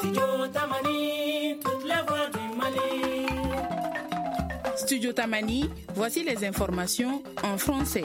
Studio Tamani, toutes les voix du Mali. Studio Tamani, voici les informations en français.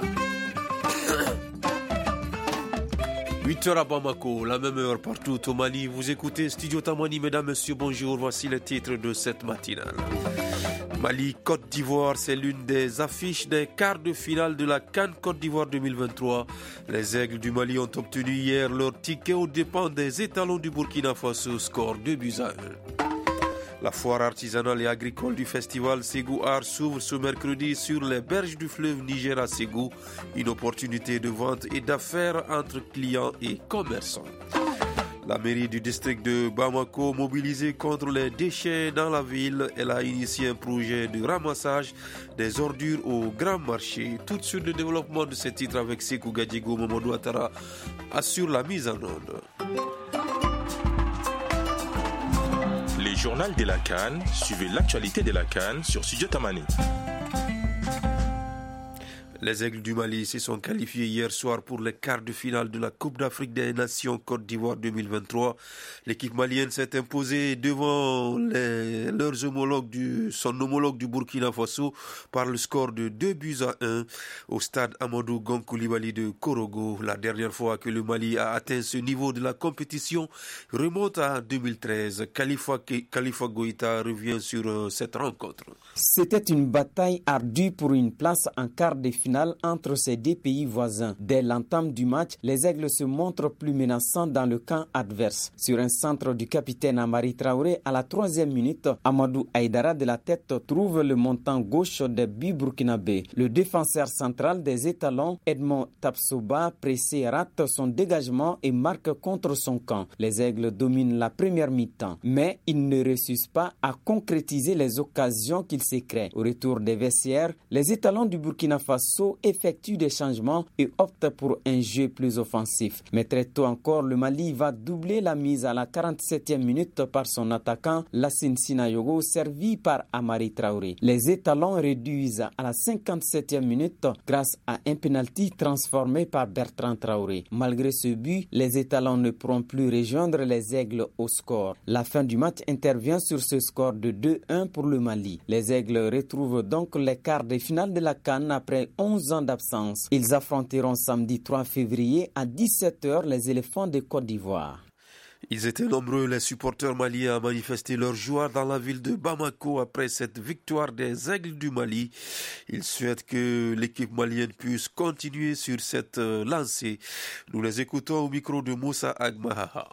8h à Bamako, la même heure partout au Mali. Vous écoutez Studio Tamani, mesdames, messieurs, bonjour. Voici les titres de cette matinale. Mali-Côte d'Ivoire, c'est l'une des affiches des quarts de finale de la CAN Côte d'Ivoire 2023. Les Aigles du Mali ont obtenu hier leur ticket aux dépens des étalons du Burkina Faso, score 2-1. La foire artisanale et agricole du festival Ségou Art s'ouvre ce mercredi sur les berges du fleuve Niger à Ségou, une opportunité de vente et d'affaires entre clients et commerçants. La mairie du district de Bamako, mobilisée contre les déchets dans la ville, elle a initié un projet de ramassage des ordures au grand marché. Tout de suite, le développement de ce titre avec Sekou Gadjigo, Mamadou Ouattara assure la mise en onde. Les journaux de la CAN, suivez l'actualité de la CAN sur Studio Tamani. Les Aigles du Mali se sont qualifiés hier soir pour les quarts de finale de la Coupe d'Afrique des Nations Côte d'Ivoire 2023. L'équipe malienne s'est imposée devant son homologue du Burkina Faso par le score de 2-1 au stade Amadou Gon Coulibaly de Korogo. La dernière fois que le Mali a atteint ce niveau de la compétition remonte à 2013. Khalifa Goïta revient sur cette rencontre. C'était une bataille ardue pour une place en quart de finale entre ces deux pays voisins. Dès l'entame du match, les Aigles se montrent plus menaçants dans le camp adverse. Sur un centre du capitaine Amari Traoré, à la 3e minute, Amadou Aïdara de la tête trouve le montant gauche des buts burkinabés. Le défenseur central des étalons, Edmond Tapsoba, pressé, rate son dégagement et marque contre son camp. Les Aigles dominent la première mi-temps, mais ils ne réussissent pas à concrétiser les occasions qu'ils se créent. Au retour des vestiaires, les étalons du Burkina Faso effectue des changements et opte pour un jeu plus offensif. Mais très tôt encore, le Mali va doubler la mise à la 47e minute par son attaquant Lassine Sinayogo, servi par Amari Traoré. Les étalons réduisent à la 57e minute grâce à un penalty transformé par Bertrand Traoré. Malgré ce but, les étalons ne pourront plus rejoindre les Aigles au score. La fin du match intervient sur ce score de 2-1 pour le Mali. Les Aigles retrouvent donc les quarts de finale de la CAN après 11 ans d'absence. Ils affronteront samedi 3 février à 17h les éléphants de Côte d'Ivoire. Ils étaient nombreux, les supporters maliens, à manifester leur joie dans la ville de Bamako après cette victoire des Aigles du Mali. Ils souhaitent que l'équipe malienne puisse continuer sur cette lancée. Nous les écoutons au micro de Moussa Agmahaha.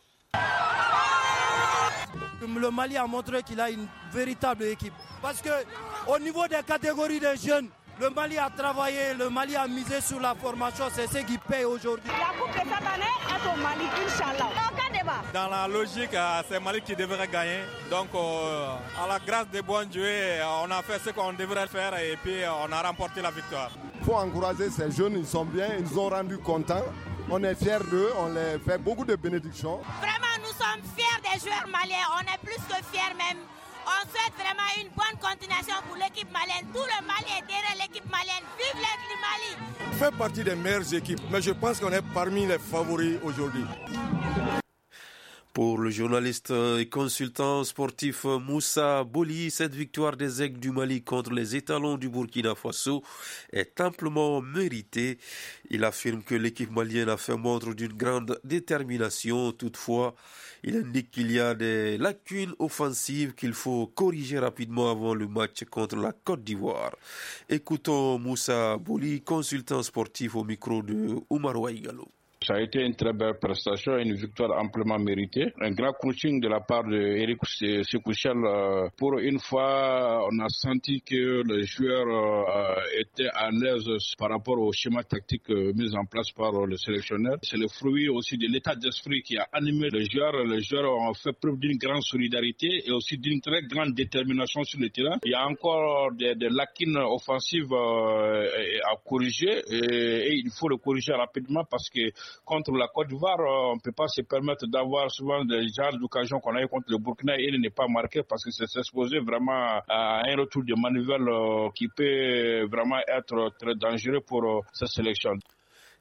Le Mali a montré qu'il a une véritable équipe. Parce que au niveau des catégories des jeunes, le Mali a travaillé, le Mali a misé sur la formation, c'est ce qui paye aujourd'hui. La coupe de cette année est au Mali, Inch'Allah. Aucun débat. Dans la logique, c'est Mali qui devrait gagner. Donc, à la grâce des bons dieux, on a fait ce qu'on devrait faire et puis on a remporté la victoire. Il faut encourager ces jeunes, ils sont bien, ils nous ont rendu contents. On est fiers d'eux, on les fait beaucoup de bénédictions. Vraiment, nous sommes fiers des joueurs maliens, on est plus que fiers même. On souhaite vraiment une bonne continuation pour l'équipe malienne. Tout le Mali est derrière l'équipe malienne. Vive l'équipe Mali! On fait partie des meilleures équipes, mais je pense qu'on est parmi les favoris aujourd'hui. Pour le journaliste et consultant sportif Moussa Boli, cette victoire des Aigles du Mali contre les étalons du Burkina Faso est amplement méritée. Il affirme que l'équipe malienne a fait montre d'une grande détermination. Toutefois, il indique qu'il y a des lacunes offensives qu'il faut corriger rapidement avant le match contre la Côte d'Ivoire. Écoutons Moussa Boli, consultant sportif au micro de Oumar Ouaïgalo. Ça a été une très belle prestation, une victoire amplement méritée. Un grand coaching de la part d'Éric Sekouchel. Pour une fois, on a senti que les joueurs étaient à l'aise par rapport au schéma tactique mis en place par le sélectionneur. C'est le fruit aussi de l'état d'esprit qui a animé les joueurs. Les joueurs ont fait preuve d'une grande solidarité et aussi d'une très grande détermination sur le terrain. Il y a encore des lacunes offensives à corriger et il faut le corriger rapidement parce que contre la Côte d'Ivoire, on ne peut pas se permettre d'avoir souvent des genres d'occasions qu'on a eu contre le Burkina et il n'est pas marqué parce que c'est s'exposer vraiment à un retour de manivelle qui peut vraiment être très dangereux pour cette sélection.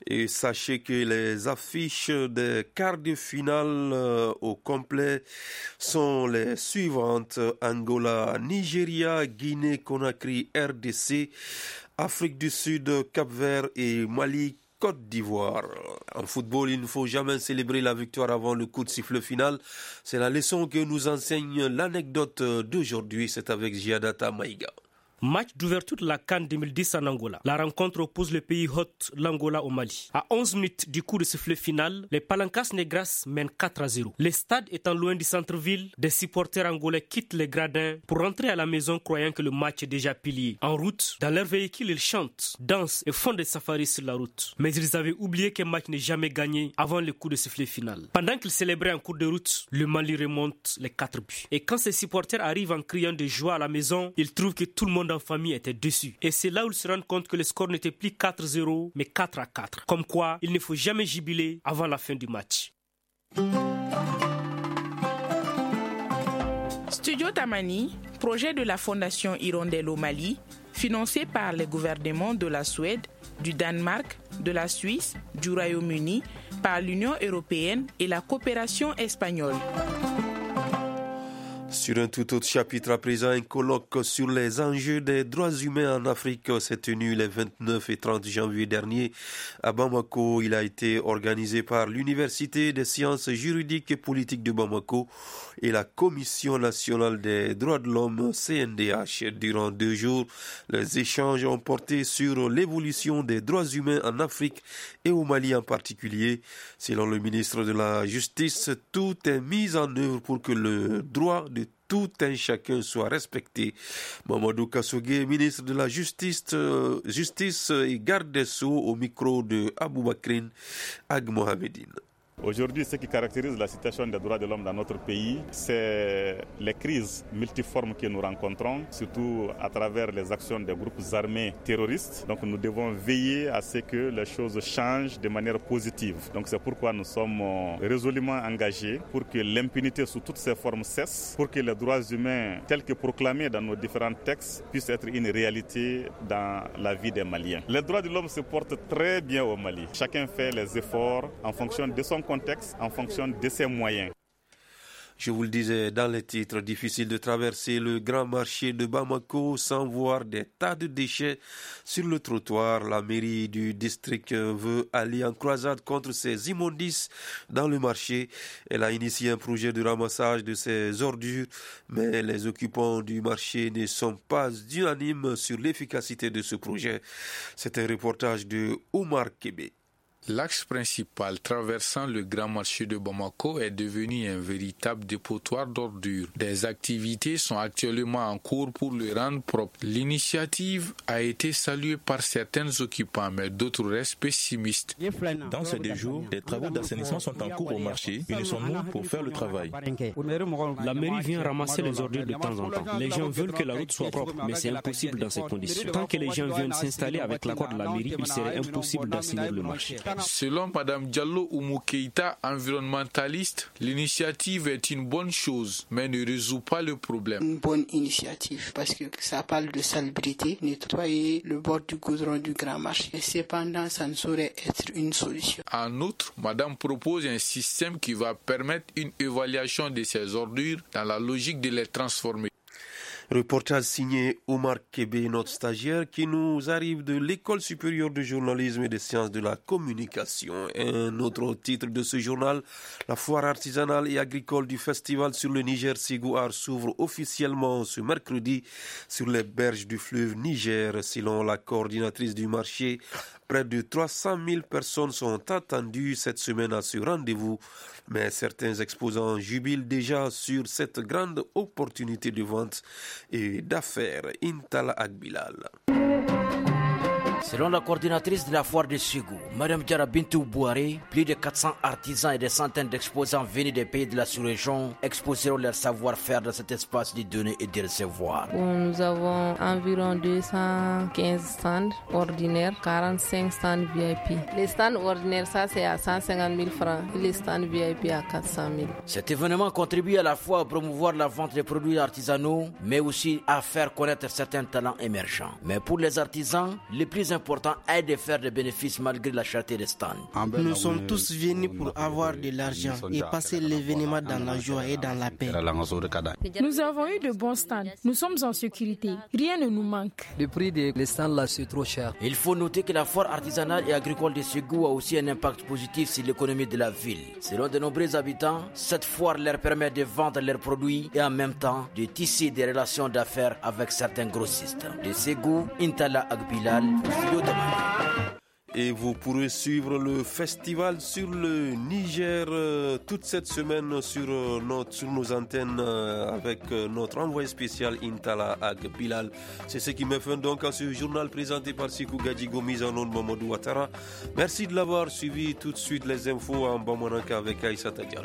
Et sachez que les affiches des quarts de finale au complet sont les suivantes: Angola, Nigeria, Guinée, Conakry, RDC, Afrique du Sud, Cap-Vert et Mali, Côte d'Ivoire. En football, il ne faut jamais célébrer la victoire avant le coup de sifflet final. C'est la leçon que nous enseigne l'anecdote d'aujourd'hui. C'est avec Giadata Maïga. Match d'ouverture de la CAN 2010 en Angola. La rencontre oppose le pays hôte, l'Angola, au Mali. À 11 minutes du coup de sifflet final, les Palancas Negras mènent 4-0. Le stade étant loin du centre-ville, des supporters angolais quittent les gradins pour rentrer à la maison croyant que le match est déjà plié. En route, dans leur véhicule, ils chantent, dansent et font des safaris sur la route. Mais ils avaient oublié qu'un match n'est jamais gagné avant le coup de sifflet final. Pendant qu'ils célébraient en cours de route, le Mali remonte les 4 buts. Et quand ces supporters arrivent en criant de joie à la maison, ils trouvent que tout le monde en famille était déçu. Et c'est là où ils se rendent compte que le score n'était plus 4-0, mais 4-4. Comme quoi, il ne faut jamais jubiler avant la fin du match. Studio Tamani, projet de la Fondation Hirondelle au Mali, financé par les gouvernements de la Suède, du Danemark, de la Suisse, du Royaume-Uni, par l'Union européenne et la coopération espagnole. Sur un tout autre chapitre à présent, un colloque sur les enjeux des droits humains en Afrique s'est tenu les 29 et 30 janvier dernier à Bamako. Il a été organisé par l'Université des sciences juridiques et politiques de Bamako et la Commission nationale des droits de l'homme CNDH. Durant 2 jours, les échanges ont porté sur l'évolution des droits humains en Afrique et au Mali en particulier. Selon le ministre de la Justice, tout est mis en œuvre pour que le droit de tout un chacun soit respecté. Mamadou Kassogué, ministre de la Justice et garde des Sceaux, au micro de Aboubakrine Ag Mohamedine. Aujourd'hui, ce qui caractérise la situation des droits de l'homme dans notre pays, c'est les crises multiformes que nous rencontrons, surtout à travers les actions des groupes armés terroristes. Donc nous devons veiller à ce que les choses changent de manière positive. Donc c'est pourquoi nous sommes résolument engagés pour que l'impunité sous toutes ses formes cesse, pour que les droits humains tels que proclamés dans nos différents textes puissent être une réalité dans la vie des Maliens. Les droits de l'homme se portent très bien au Mali. Chacun fait les efforts en fonction de son contexte, en fonction de ses moyens. Je vous le disais dans les titres, difficile de traverser le grand marché de Bamako sans voir des tas de déchets sur le trottoir. La mairie du district veut aller en croisade contre ces immondices dans le marché. Elle a initié un projet de ramassage de ces ordures, mais les occupants du marché ne sont pas unanimes sur l'efficacité de ce projet. C'est un reportage de Oumar Kébé. L'axe principal traversant le grand marché de Bamako est devenu un véritable dépotoir d'ordures. Des activités sont actuellement en cours pour le rendre propre. L'initiative a été saluée par certains occupants, mais d'autres restent pessimistes. Dans ces 2 jours, des travaux d'assainissement sont en cours au marché. Unissons-nous pour faire le travail. La mairie vient ramasser les ordures de temps en temps. Les gens veulent que la route soit propre, mais c'est impossible dans ces conditions. Tant que les gens viennent s'installer avec l'accord de la mairie, il serait impossible d'assainir le marché. Selon Mme Diallo Oumou Keïta, environnementaliste, l'initiative est une bonne chose, mais ne résout pas le problème. Une bonne initiative parce que ça parle de salubrité, nettoyer le bord du goudron du grand marché. Cependant, ça ne saurait être une solution. En outre, Madame propose un système qui va permettre une évaluation de ces ordures dans la logique de les transformer. Reportage signé Omar Kébé, notre stagiaire, qui nous arrive de l'École supérieure de journalisme et des sciences de la communication. Un autre titre de ce journal, la foire artisanale et agricole du festival sur le Niger Ségouar s'ouvre officiellement ce mercredi sur les berges du fleuve Niger. Selon la coordinatrice du marché, près de 300 000 personnes sont attendues cette semaine à ce rendez-vous. Mais certains exposants jubilent déjà sur cette grande opportunité de vente et d'affaires. Intala Agbilal. Selon la coordinatrice de la foire de Ségou, Mme Diara Bintou Bouaré, plus de 400 artisans et des centaines d'exposants venus des pays de la sous-région exposeront leur savoir-faire dans cet espace de donner et de recevoir. Nous avons environ 215 stands ordinaires, 45 stands VIP. Les stands ordinaires, ça c'est à 150 000 francs. Et les stands VIP à 400 000. Cet événement contribue à la fois à promouvoir la vente des produits artisanaux, mais aussi à faire connaître certains talents émergents. Mais pour les artisans, le plus plus important est de faire des bénéfices malgré la cherté des stands. Nous sommes tous venus pour avoir de l'argent et passer l'événement dans la joie et dans la paix. Nous avons eu de bons stands. Nous sommes en sécurité. Rien ne nous manque. Le prix des stands là, c'est trop cher. Il faut noter que la foire artisanale et agricole de Ségou a aussi un impact positif sur l'économie de la ville. Selon de nombreux habitants, cette foire leur permet de vendre leurs produits et en même temps de tisser des relations d'affaires avec certains grossistes. De Ségou, Intala Agbilal, Studio Tamani. Et vous pourrez suivre le festival sur le Niger toute cette semaine sur nos antennes avec notre envoyé spécial Intala Agbilal. C'est ce qui me fait donc à ce journal présenté par Sikou Gadjigo, mise en onde Mamadou Ouattara. Merci de l'avoir suivi. Tout de suite les infos en Bamananka avec Aïssata Diarra.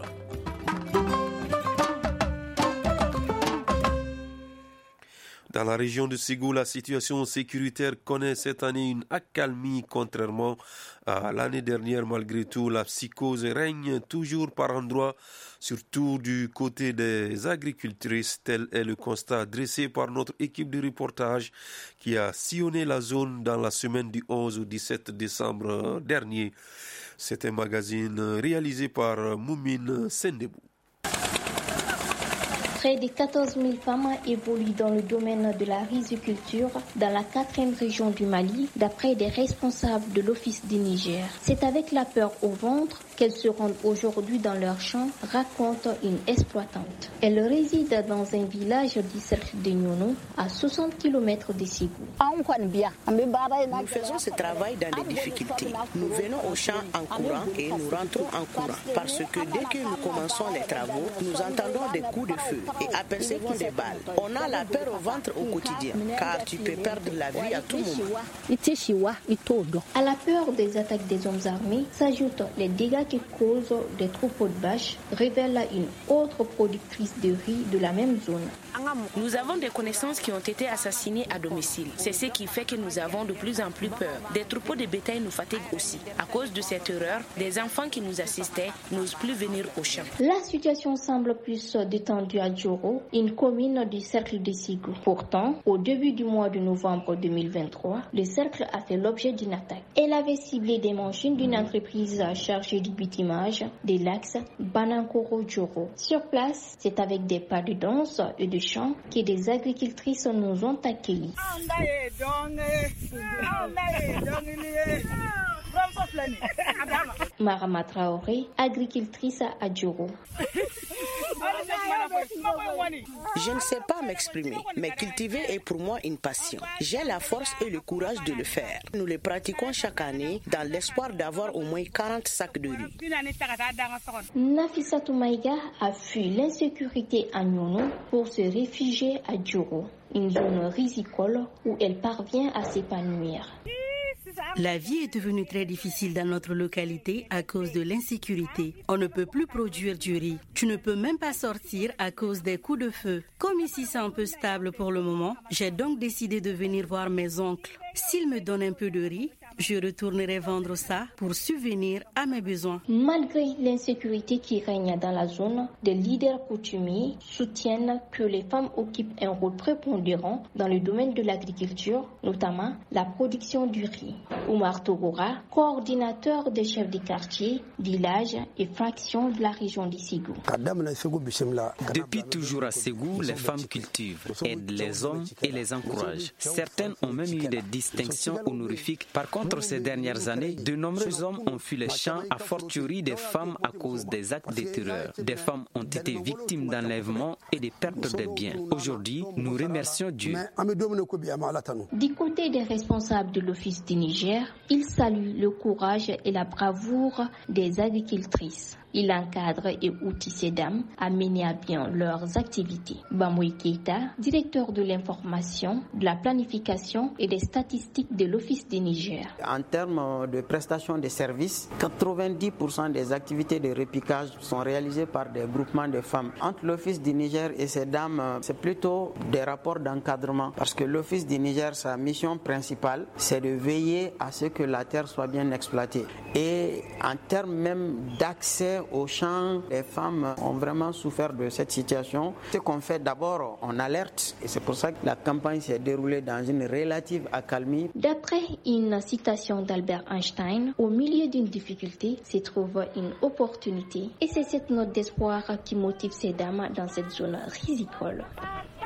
Dans la région de Ségou, la situation sécuritaire connaît cette année une accalmie contrairement à l'année dernière. Malgré tout, la psychose règne toujours par endroits, surtout du côté des agricultrices. Tel est le constat dressé par notre équipe de reportage qui a sillonné la zone dans la semaine du 11 au 17 décembre dernier. C'est un magazine réalisé par Moumine Sendebou. Près de 14 000 femmes évoluent dans le domaine de la riziculture dans la 4e région du Mali, d'après des responsables de l'Office du Niger. C'est avec la peur au ventre qu'elles se rendent aujourd'hui dans leur champ, raconte une exploitante. Elle réside dans un village du cercle de Nyono, à 60 km de Ségou. Nous faisons ce travail dans des difficultés. Nous venons au champ en courant et nous rentrons en courant. Parce que dès que nous commençons les travaux, nous entendons des coups de feu et apercevons des balles. On a la peur au ventre au quotidien, car tu peux perdre la vie à tout moment. À la peur des attaques des hommes armés s'ajoutent les dégâts que causent des troupeaux de vaches, révèle une autre productrice de riz de la même zone. Nous avons des connaissances qui ont été assassinées à domicile. C'est ce qui fait que nous avons de plus en plus peur. Des troupeaux de bétail nous fatiguent aussi. À cause de cette erreur, des enfants qui nous assistaient n'osent plus venir au champ. La situation semble plus détendue à Djoro, une commune du cercle de Ségou. Pourtant, au début du mois de novembre 2023, le cercle a fait l'objet d'une attaque. Elle avait ciblé des machines d'une entreprise chargée du bitumage de l'axe Banankoro Djoro. Sur place, c'est avec des pas de danse et de chant que des agricultrices nous ont accueillis. Marama Traoré, agricultrice à Djoro. Je ne sais pas m'exprimer, mais cultiver est pour moi une passion. J'ai la force et le courage de le faire. Nous le pratiquons chaque année dans l'espoir d'avoir au moins 40 sacs de riz. Nafissatou Maïga a fui l'insécurité à Nyono pour se réfugier à Djoro, une zone risicole où elle parvient à s'épanouir. La vie est devenue très difficile dans notre localité à cause de l'insécurité. On ne peut plus produire du riz. Tu ne peux même pas sortir à cause des coups de feu. Comme ici c'est un peu stable pour le moment, j'ai donc décidé de venir voir mes oncles. S'ils me donnent un peu de riz, je retournerai vendre ça pour subvenir à mes besoins. Malgré l'insécurité qui règne dans la zone, des leaders coutumiers soutiennent que les femmes occupent un rôle prépondérant dans le domaine de l'agriculture, notamment la production du riz. Oumar Togora, coordinateur des chefs des quartiers, villages et fractions de la région de Ségou. Depuis toujours à Ségou, les femmes cultivent, aident les hommes et les encouragent. Certaines ont même eu des distinctions honorifiques. Par contre, ces dernières années, de nombreux hommes ont fui les champs, à fortiori des femmes à cause des actes de terreur. Des femmes ont été victimes d'enlèvements et de pertes de biens. Aujourd'hui, nous remercions Dieu. Du côté des responsables de l'Office du Niger, ils saluent le courage et la bravoure des agricultrices. Ils encadrent et outillent ces dames à mener à bien leurs activités. Bamoui Keita, directeur de l'information, de la planification et des statistiques de l'Office du Niger. En termes de prestation de services, 90% des activités de repiquage sont réalisées par des groupements de femmes. Entre l'Office du Niger et ces dames, c'est plutôt des rapports d'encadrement parce que l'Office du Niger, sa mission principale, c'est de veiller à ce que la terre soit bien exploitée. Et en termes même d'accès mais au champ, les femmes ont vraiment souffert de cette situation. Ce qu'on fait d'abord, on alerte, et c'est pour ça que la campagne s'est déroulée dans une relative accalmie. D'après une citation d'Albert Einstein, au milieu d'une difficulté se trouve une opportunité. Et c'est cette note d'espoir qui motive ces dames dans cette zone risicole.